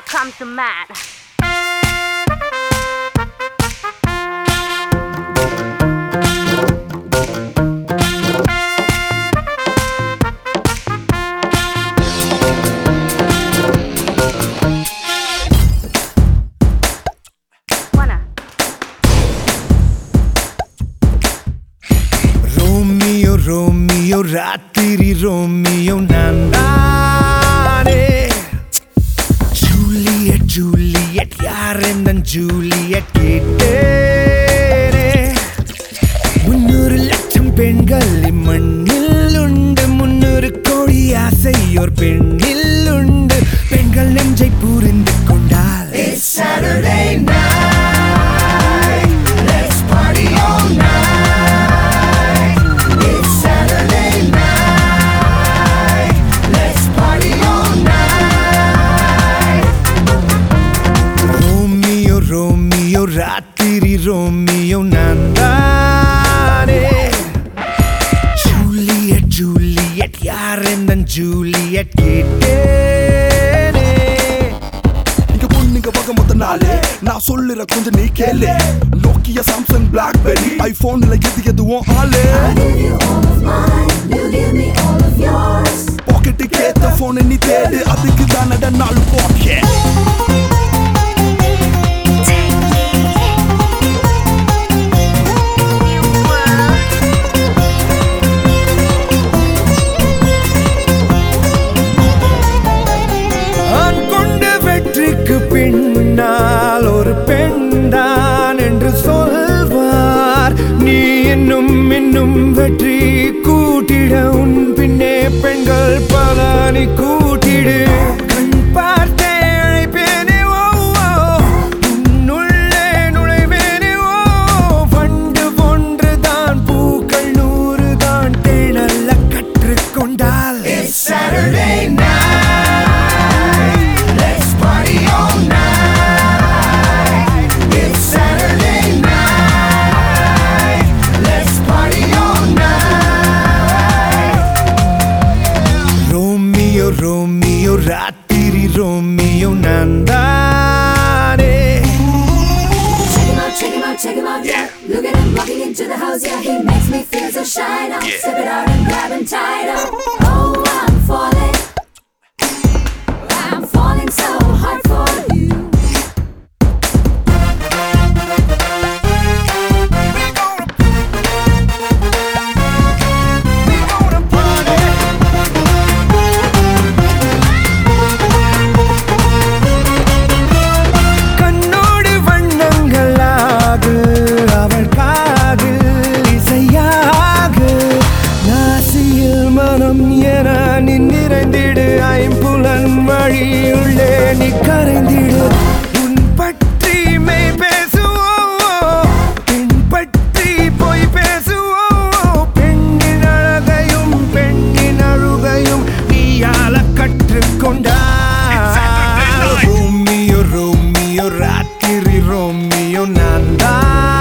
comes to man. Romeo, ராத்திரி Romeo நானே. Juliet Juliet யாரெந்தன் ஜூலியட் கேட்டேனே. 300 லட்சம் பெண்கள் இம்மண்ணில் உண்டு. 300 கோடி ஆசையோர் பெண்ணில் உண்டு. பெண்கள் நெஞ்சை புரிந்து கொண்டால் It's Saturday night. Let's party all night. ராத்திரி ரோமியோ நானே. ஜூலியட் ஜூலியட் யாரெந்தன் ஜூலியட் கேட்டேனே. இங்க பொண்ணுங்க வகை மொத்த நாளே நான் சொல்லுற கொஞ்சம் நீ கேளு. நோக்கியா சாம்சங் பிளாக்பெரி ஐபோன்ல எதுவும் ஆளு. பாக்கெட்டுக்கு ஏத்த போன் நீ தேடு. அதுக்கு தானட நாலு பாக்கெட். பின்னால் ஒரு பெண்தான் என்று சொல்வார். நீ இன்னும் இன்னும் வெற்றி கூட்டிட. உன் பின்னே பெண்கள் பலனி கூட்டிடு. கண் பார்த்தே அழைப்பேனே ஓ உன்னுள்ளே நுழைவேனே ஓ. வண்டு ஒன்றுதான் பூக்கள் 100 தான் தேடல்ல கற்றுக்கொண்டால் It's Saturday night. Romeo, ராத்திரி ரோமியோ நானே. Check him out, yeah. Look at him walking into the house, yeah. He makes me feel so shy now. Sip it out and grab him tight up. Oh, I'm falling so hard for you. நிறைந்திடு ஐம்புலன் வழியுள்ளே நீ கரைந்திடு. உன் பற்றி மெய் பேசுவோம். பெண் பற்றி போய் பேசுவோம். பெண்ணின் அழகையும் பெண்ணின் அழுகையும் நீயால கற்றுக்கொண்டார். ரோமியோ ரோமியோ ராத்திரி ரோமியோ நான்தான்.